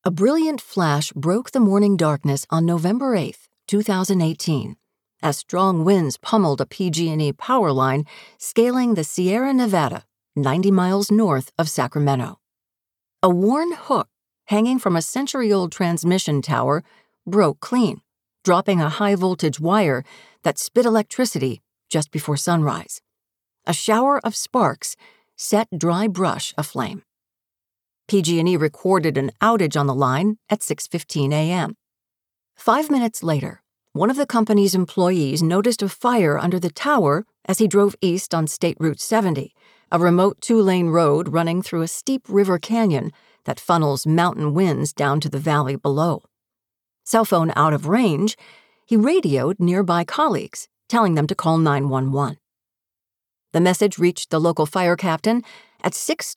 A brilliant flash broke the morning darkness on November 8, 2018, as strong winds pummeled a PG&E power line scaling the Sierra Nevada, 90 miles north of Sacramento. A worn hook hanging from a century-old transmission tower broke clean, dropping a high-voltage wire that spit electricity just before sunrise. A shower of sparks set dry brush aflame. PG&E recorded an outage on the line at 6:15 a.m. 5 minutes later, one of the company's employees noticed a fire under the tower as he drove east on State Route 70, a remote 2-lane road running through a steep river canyon that funnels mountain winds down to the valley below. Cell phone out of range, he radioed nearby colleagues, telling them to call 911. The message reached the local fire captain at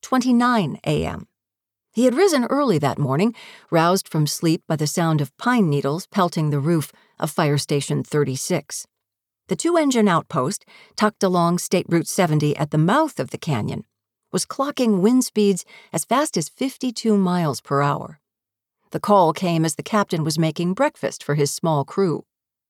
6:29 a.m. He had risen early that morning, roused from sleep by the sound of pine needles pelting the roof of Fire Station 36. The 2-engine outpost, tucked along State Route 70 at the mouth of the canyon, was clocking wind speeds as fast as 52 miles per hour. The call came as the captain was making breakfast for his small crew.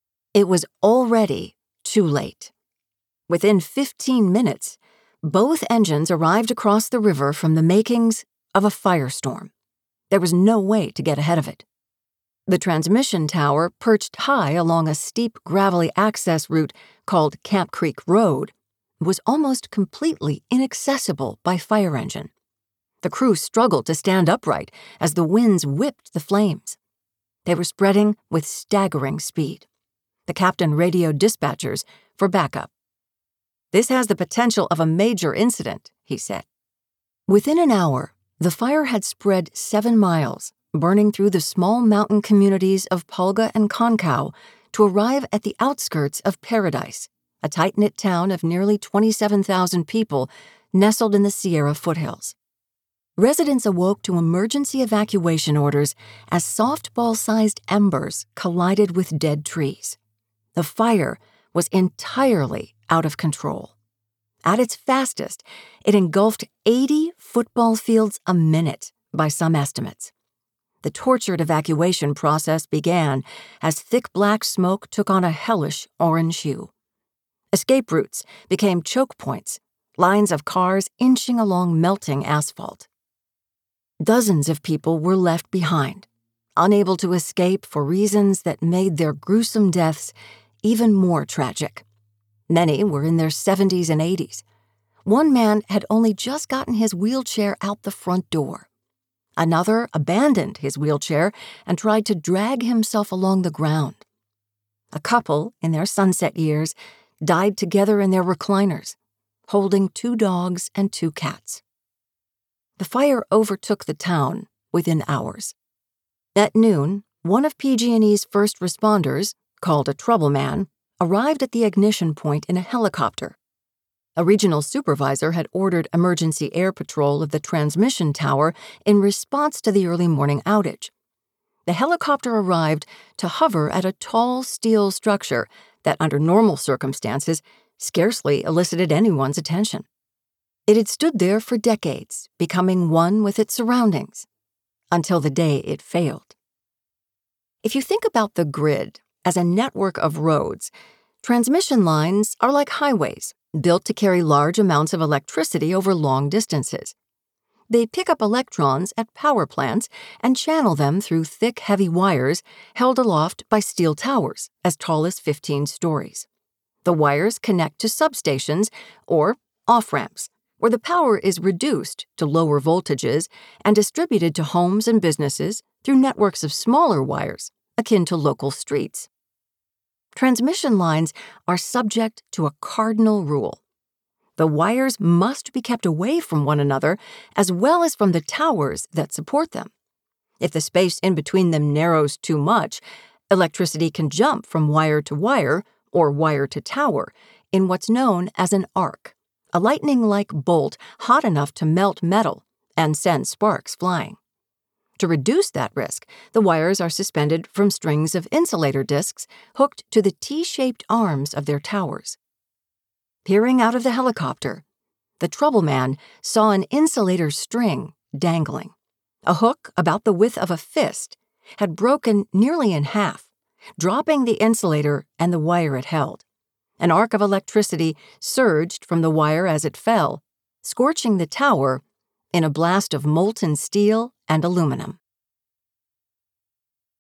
It was already too late. Within 15 minutes, both engines arrived across the river from the makings of a firestorm. There was no way to get ahead of it. The transmission tower, perched high along a steep, gravelly access route called Camp Creek Road, was almost completely inaccessible by fire engine. The crew struggled to stand upright as the winds whipped the flames. They were spreading with staggering speed. The captain radioed dispatchers for backup. "This has the potential of a major incident," he said. Within an hour, the fire had spread 7 miles, burning through the small mountain communities of Pulga and Concow to arrive at the outskirts of Paradise, a tight-knit town of nearly 27,000 people nestled in the Sierra foothills. Residents awoke to emergency evacuation orders as softball-sized embers collided with dead trees. The fire was entirely out of control. At its fastest, it engulfed 80 football fields a minute by some estimates. The tortured evacuation process began as thick black smoke took on a hellish orange hue. Escape routes became choke points, lines of cars inching along melting asphalt. Dozens of people were left behind, unable to escape for reasons that made their gruesome deaths even more tragic. Many were in their 70s and 80s. One man had only just gotten his wheelchair out the front door. Another abandoned his wheelchair and tried to drag himself along the ground. A couple, in their sunset years, died together in their recliners, holding 2 dogs and 2 cats. The fire overtook the town within hours. At noon, one of PG&E's first responders, called a trouble man, arrived at the ignition point in a helicopter. A regional supervisor had ordered emergency air patrol of the transmission tower in response to the early morning outage. The helicopter arrived to hover at a tall steel structure that, under normal circumstances, scarcely elicited anyone's attention. It had stood there for decades, becoming one with its surroundings, until the day it failed. If you think about the grid as a network of roads, transmission lines are like highways, built to carry large amounts of electricity over long distances. They pick up electrons at power plants and channel them through thick, heavy wires held aloft by steel towers as tall as 15 stories. The wires connect to substations or off-ramps, where the power is reduced to lower voltages and distributed to homes and businesses through networks of smaller wires, akin to local streets. Transmission lines are subject to a cardinal rule. The wires must be kept away from one another as well as from the towers that support them. If the space in between them narrows too much, electricity can jump from wire to wire or wire to tower in what's known as an arc, a lightning-like bolt hot enough to melt metal and send sparks flying. To reduce that risk, the wires are suspended from strings of insulator discs hooked to the T-shaped arms of their towers. Peering out of the helicopter, the trouble man saw an insulator string dangling. a hook about the width of a fist, had broken nearly in half, dropping the insulator and the wire it held. An arc of electricity surged from the wire as it fell, scorching the tower in a blast of molten steel and aluminum.